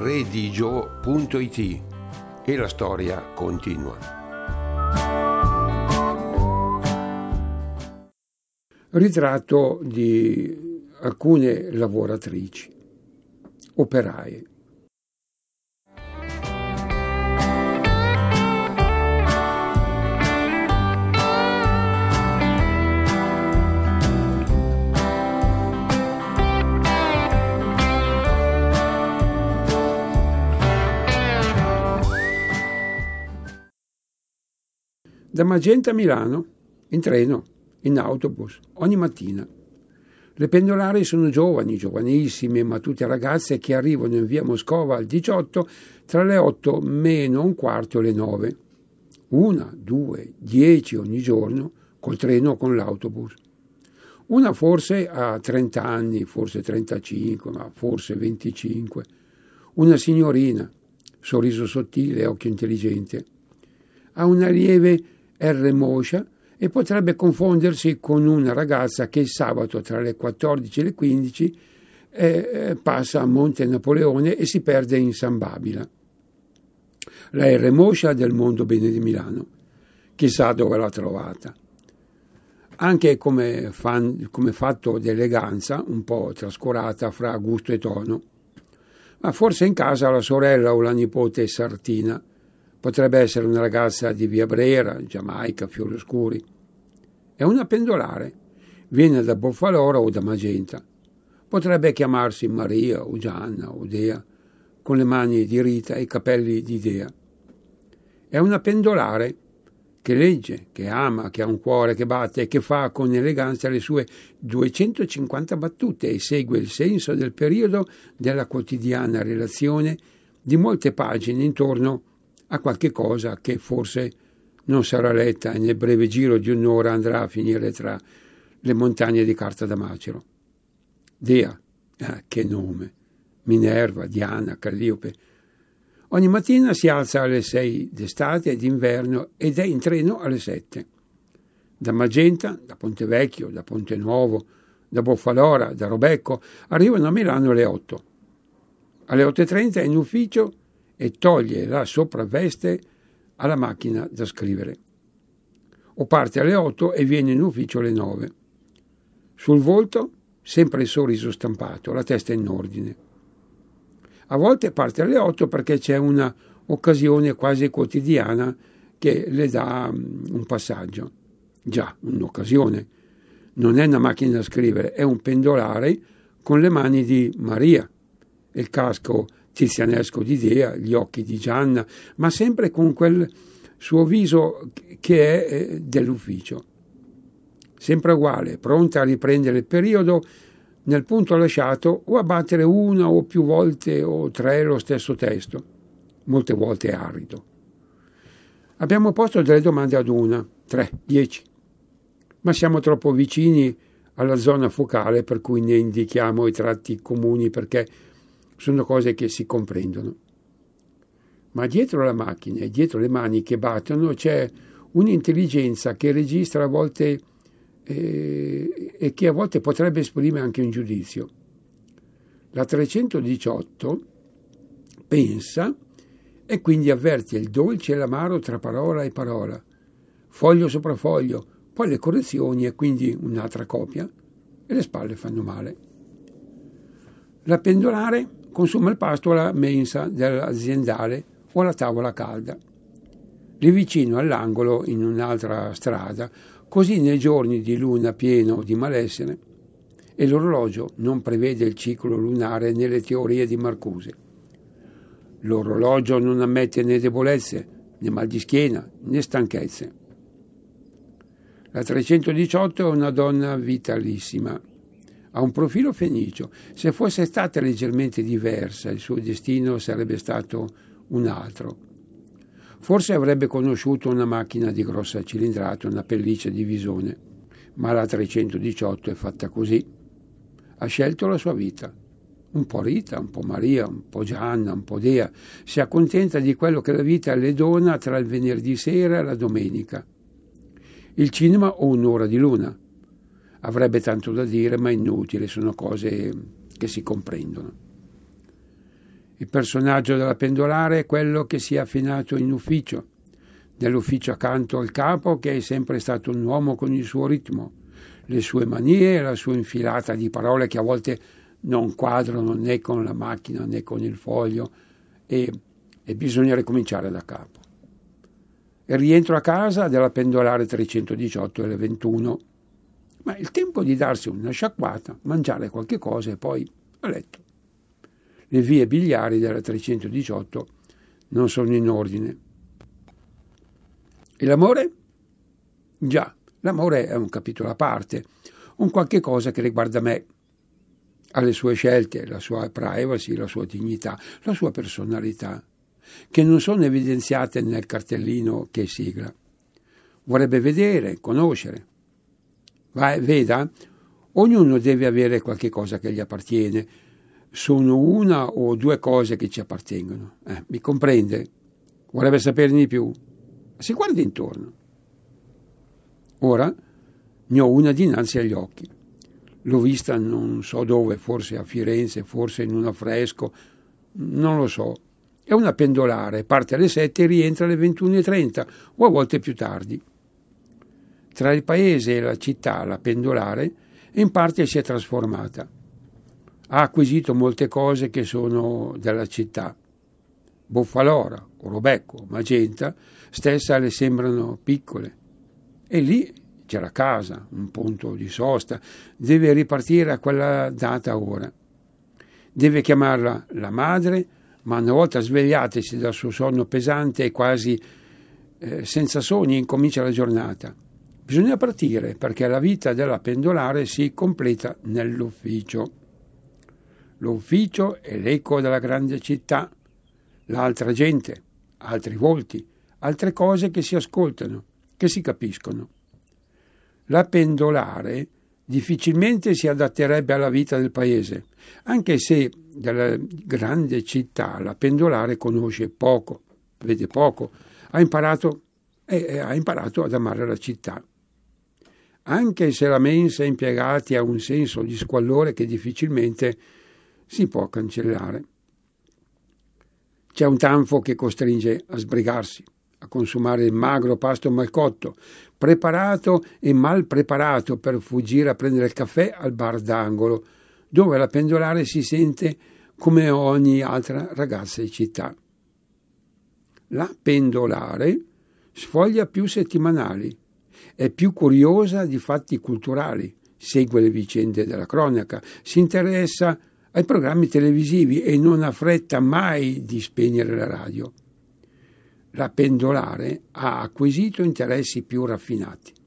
redigio.it e la storia continua. Ritratto di alcune lavoratrici, operaie. Da Magenta a Milano, in treno, in autobus, ogni mattina. Le pendolari sono giovani, giovanissime, ma tutte ragazze che arrivano in via Moscova al 18 tra le 8 meno un quarto e le 9. 1, 2, 10 ogni giorno, col treno o con l'autobus. Una forse ha 30 anni, forse 35, ma forse 25. Una signorina, sorriso sottile, occhio intelligente. Ha una lieve R moscia e potrebbe confondersi con una ragazza che il sabato tra le 14 e le 15 passa a Monte Napoleone e si perde in San Babila. La R moscia del mondo bene di Milano. Chissà dove l'ha trovata. Anche come fatto d'eleganza, un po' trascurata fra gusto e tono. Ma forse in casa la sorella o la nipote Sartina. Potrebbe essere una ragazza di via Brera, Giamaica, Fiori Oscuri. È una pendolare. Viene da Boffalora o da Magenta. Potrebbe chiamarsi Maria o Gianna o Dea, con le mani di Rita e i capelli di Dea. È una pendolare che legge, che ama, che ha un cuore che batte e che fa con eleganza le sue 250 battute e segue il senso del periodo della quotidiana relazione di molte pagine intorno a qualche cosa che forse non sarà letta e nel breve giro di un'ora andrà a finire tra le montagne di carta da macero. Dea, che nome! Minerva, Diana, Calliope. Ogni mattina si alza alle 6 d'estate e d'inverno ed è in treno alle 7. Da Magenta, da Pontevecchio, da Ponte Nuovo, da Boffalora, da Robecco, arrivano a Milano alle 8. Alle 8:30 è in ufficio e toglie la sopravveste alla macchina da scrivere. O parte alle 8 e viene in ufficio alle 9. Sul volto sempre il sorriso stampato, la testa in ordine. A volte parte alle 8 perché c'è una occasione quasi quotidiana che le dà un passaggio. Già, un'occasione. Non è una macchina da scrivere, è un pendolare con le mani di Maria, il casco tizianesco di Dea, gli occhi di Gianna, ma sempre con quel suo viso che è dell'ufficio. Sempre uguale, pronta a riprendere il periodo nel punto lasciato o a battere una o più volte o 3 lo stesso testo, molte volte arido. Abbiamo posto delle domande ad 1, 3, 10, ma siamo troppo vicini alla zona focale per cui ne indichiamo i tratti comuni perché sono cose che si comprendono. Ma dietro la macchina e dietro le mani che battono c'è un'intelligenza che registra a volte e che a volte potrebbe esprimere anche un giudizio. La 318 pensa e quindi avverte il dolce e l'amaro tra parola e parola, foglio sopra foglio, poi le correzioni e quindi un'altra copia e le spalle fanno male. La pendolare consuma il pasto alla mensa dell'aziendale o alla tavola calda. Lì vicino all'angolo, in un'altra strada, così nei giorni di luna piena o di malessere, e l'orologio non prevede il ciclo lunare nelle teorie di Marcuse. L'orologio non ammette né debolezze, né mal di schiena, né stanchezze. La 318 è una donna vitalissima. Ha un profilo fenicio. Se fosse stata leggermente diversa, il suo destino sarebbe stato un altro. Forse avrebbe conosciuto una macchina di grossa cilindrata, una pelliccia di visone, ma la 318 è fatta così. Ha scelto la sua vita. Un po' Rita, un po' Maria, un po' Gianna, un po' Dea. Si accontenta di quello che la vita le dona tra il venerdì sera e la domenica. Il cinema o un'ora di luna. Avrebbe tanto da dire, ma inutile, sono cose che si comprendono. Il personaggio della pendolare è quello che si è affinato in ufficio, nell'ufficio accanto al capo, che è sempre stato un uomo con il suo ritmo, le sue manie, la sua infilata di parole che a volte non quadrano né con la macchina né con il foglio e bisogna ricominciare da capo. Il rientro a casa della pendolare 318 alle 21, ma il tempo di darsi una sciacquata, mangiare qualche cosa e poi a letto. Le vie biliari della 318 non sono in ordine. E l'amore? Già, l'amore è un capitolo a parte, un qualche cosa che riguarda me, alle sue scelte, la sua privacy, la sua dignità, la sua personalità, che non sono evidenziate nel cartellino che sigla. Vorrebbe vedere, conoscere. Veda, ognuno deve avere qualche cosa che gli appartiene. Sono una o due cose che ci appartengono. Mi comprende? Vorrebbe saperne di più? Si guardi intorno. Ora ne ho una dinanzi agli occhi. L'ho vista non so dove, forse a Firenze, forse in un affresco, non lo so. È una pendolare, parte alle 7 e rientra alle 21:30 o a volte più tardi. Tra il paese e la città, la pendolare in parte si è trasformata. Ha acquisito molte cose che sono della città. Boffalora, Orobecco, Magenta, stessa le sembrano piccole. E lì c'è la casa, un punto di sosta, deve ripartire a quella data ora. Deve chiamarla la madre, ma una volta svegliatesi dal suo sonno pesante e quasi senza sogni incomincia la giornata. Bisogna partire perché la vita della pendolare si completa nell'ufficio. L'ufficio è l'eco della grande città, l'altra gente, altri volti, altre cose che si ascoltano, che si capiscono. La pendolare difficilmente si adatterebbe alla vita del paese, anche se della grande città la pendolare conosce poco, vede poco, ha imparato ad amare la città. Anche se la mensa impiegati ha un senso di squallore che difficilmente si può cancellare. C'è un tanfo che costringe a sbrigarsi, a consumare il magro pasto malcotto, preparato e mal preparato per fuggire a prendere il caffè al bar d'angolo, dove la pendolare si sente come ogni altra ragazza di città. La pendolare sfoglia più settimanali, è più curiosa di fatti culturali, segue le vicende della cronaca, si interessa ai programmi televisivi e non ha fretta mai di spegnere la radio. La pendolare ha acquisito interessi più raffinati.